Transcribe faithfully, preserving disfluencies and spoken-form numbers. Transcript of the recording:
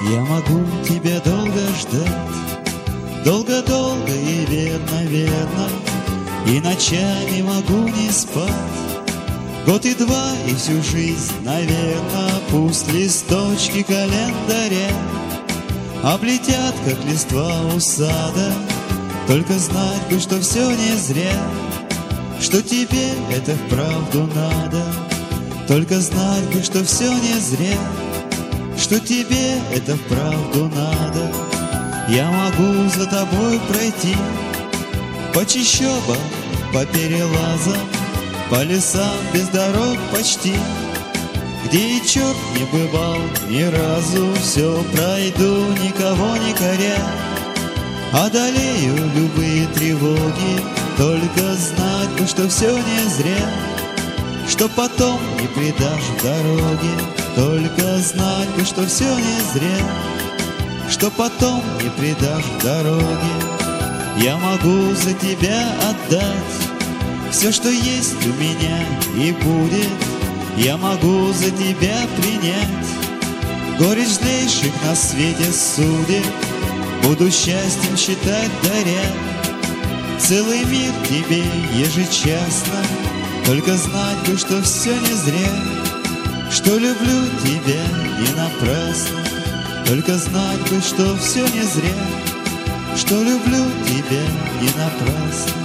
Я могу тебя долго ждать, долго-долго и верно-верно, и ночами могу не спать. Год и два, и всю жизнь, наверно, пусть листочки календаря облетят, как листва у сада. Только знать бы, что все не зря, что тебе это вправду надо. Только знать бы, что все не зря, что тебе это вправду надо. Я могу за тобой пройти по чащобам, по перелазам, по лесам без дорог почти, где и черт не бывал ни разу. Все пройду, никого не коря, одолею любые тревоги. Только знать бы, что все не зря, что потом не предашь дороги. Только знать бы, что все не зря, что потом не предашь дороги. Я могу за тебя отдать все, что есть у меня и будет. Я могу за тебя принять горечь злейших на свете судеб. Буду счастьем считать, даря целый мир тебе ежечасно. Только знать бы, что все не зря, что люблю тебя не напрасно. Только знать бы, что все не зря, что люблю тебя не напрасно.